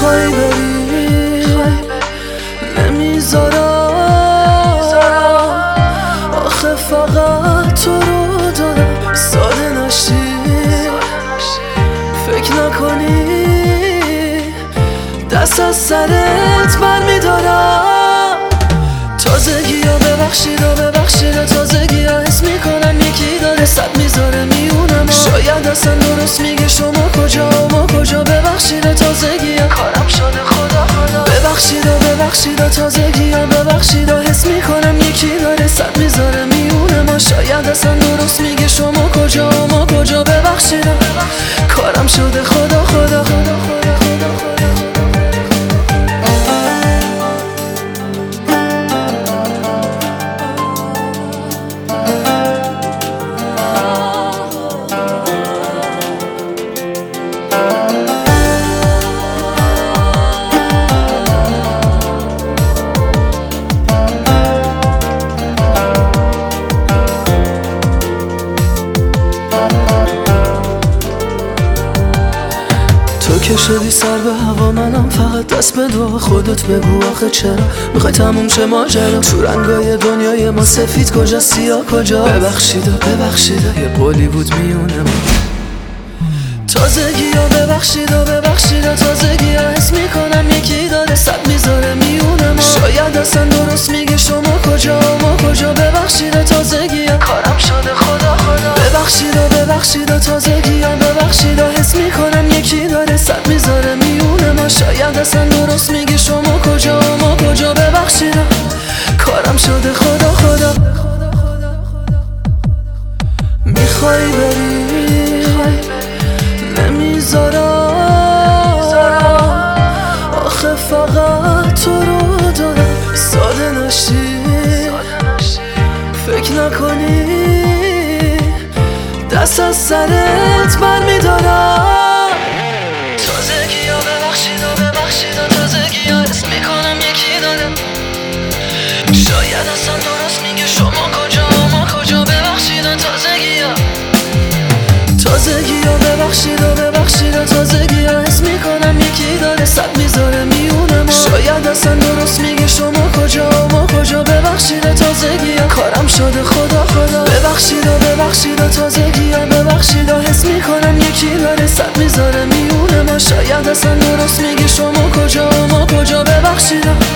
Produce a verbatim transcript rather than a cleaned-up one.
میخوای بری نمیذارم، آخه فقط تو رو دارم. ساده نشی فکر نکنی دست از سرت بر میدارم. تازگی ها ببخشید و ببخشید و تازگی ها حس میکنم یکی داره صد میذاره میونم. شاید اصلا درست میگه شما کجا ما کجا. ببخشید و تازگی ها کارم شده خدا خدا. ببخشید و ببخشید و تازگی ها ببخشید و حس میکنم یکی داره صد میذاره میونم. شاید اصلا درست میگه شما کجا ما کجا. ببخشید و کارم شده خدا خدا خدا خدا خدا خدا. تو که شدی سر به هوا منم فقط دست به دعا. خودت بگو آخه چرا میخوای تموم شه ماجرا. تو رنگای دنیای ما سفید کجا سیاه کجا. ببخشید و ببخشید و یه قولی بود میونه ما. تازگی ها ببخشید و ببخشید و تازگی ها حس میکنم یکی داره صد میذاره میونه ما. شاید اصلا درست میگه شما کجا ما کجا. ببخشید و تازگی ها کارم شده خدا خدا. ببخشید و ببخشید و تازگی ها ببخشید و حس میکنم یکی داره صد میذاره میونه ما. شاید اصلا درست میگه شما کجا ما کجا. ببخشید و کارم شده خدا خدا. میخوای بری نمیذارم، آخه فقط تو رو دارم. ساده نشی فکر نکنی دست از سرت بر میدارم. تازگی ها ببخشید و ببخشید و تازگی ها حس میکنم یکی داره. شاید اصلا درست میگه شما کجا ما کجا. ببخشید و تازگی ها تازگی ها ببخشید و ببخشید و تازگی ها حس میکنم یکی داره صد میذاره میونه ما. شاید اصلا درست میگه شما کجا ما کجا. ببخشید و تازگی ها کارم شده خدا خدا. ببخشید و ببخشید و تازگی ها ببخشید و حس میکنم یکی داره صد میذاره میونه ما. شاید اصلا درست میگه شما کجا ما کجا. ببخشید و